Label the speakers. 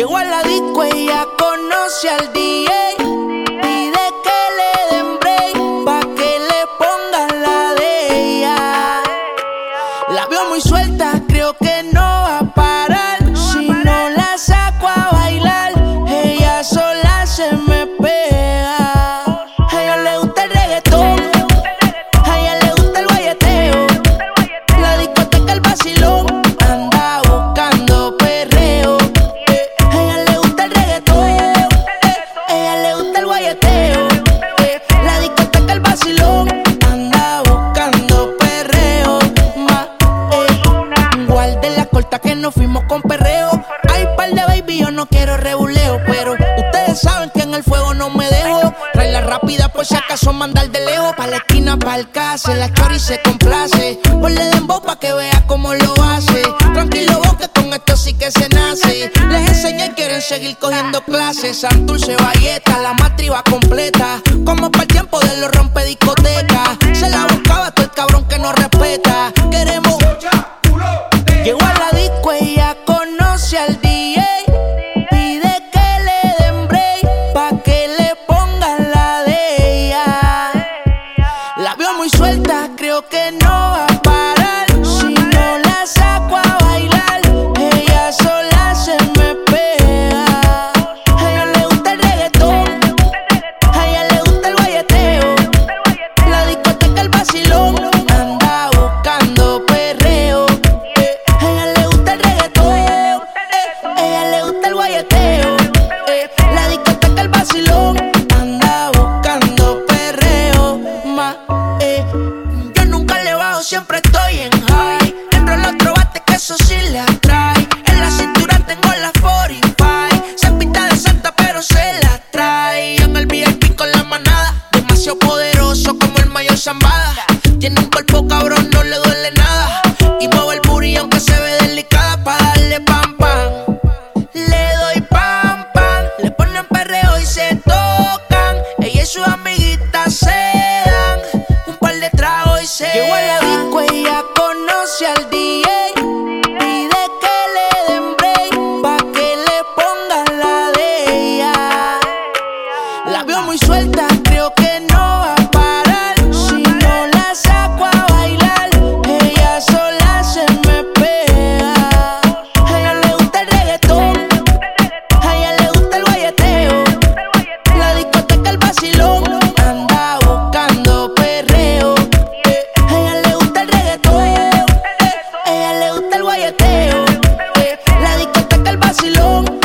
Speaker 1: Llegó a la disco, ella conoce al DJ. Pide que le den break, pa' que le pongan la de ella. La veo muy suelta, creo que no va a parar. Si no la saco a bailar, ella sola se me pega. A ella le gusta el reggaetón, a ella le gusta el guayeteo. La discoteca, el vacilón, anda buscando perreo. A ella le gusta el reggaetón, a ella le gusta el guayeteo. La discoteca, el vacilón, anda buscando perreo. Guarde la corta que nos fuimos con perreo. Hay par de baby, yo no quiero rebuleo, pero ustedes saben que en el fuego no me dejo. Trae la rápida por si acaso mandar de lejos. Pa' la esquina, pa' el case, la chori se complace. Ponle dembow pa' que vea cómo lo hace. Tranquilo vos que con esto sí que se nace. Les enseñé y quieren seguir cogiendo clases. Santurce, Valleta, la matriz va completa. Como para el tiempo de los rompe discotecas. Se la buscaba todo el cabrón que no respeta. Queremos. Llegó a la disco, ella conoce al DJ. Pide que le den break, pa' que le pongan la de ella. La veo muy suelta, creo que no va a parar. Si no la saco a bailar, ella sola se me pega. A ella le gusta el reggaetón, a ella le gusta el guayeteo. La discoteca, el vacilón, anda buscando perreo. A ella le gusta el reggaetón, a ella le gusta el guayeteo. La discoteca, el vacilón, anda buscando perreo. Yo nunca le bajo, siempre estoy en high. Entro en los otro bate que eso sí le atrae. En la cintura tengo la 45. Se pinta de santa pero se la trae. Yo en el VIP con la manada, demasiado poderoso como el mayor Zambada. Tiene un cuerpo cabrón, no le duele nada. Y mueve el booty aunque se ve delicada pa' darle pam pam. Le doy pam pam, le ponen perreo y se tocan. Ella y sus amiguitas se dan un par de tragos y se llegó a la disco, ella conoce al DJ. Pide que le den break, pa' que le pongan la de ella. La veo muy suelta, creo que no va a parar. Si no la saco a bailar, ella sola se me pega. A ella le gusta el reggaetón, a ella le gusta el guayeteo. La discoteca, el vacilón, anda buscando perreo. A ella le gusta el reggaetón, a ella le gusta el guayeteo. La discoteca, el vacilón,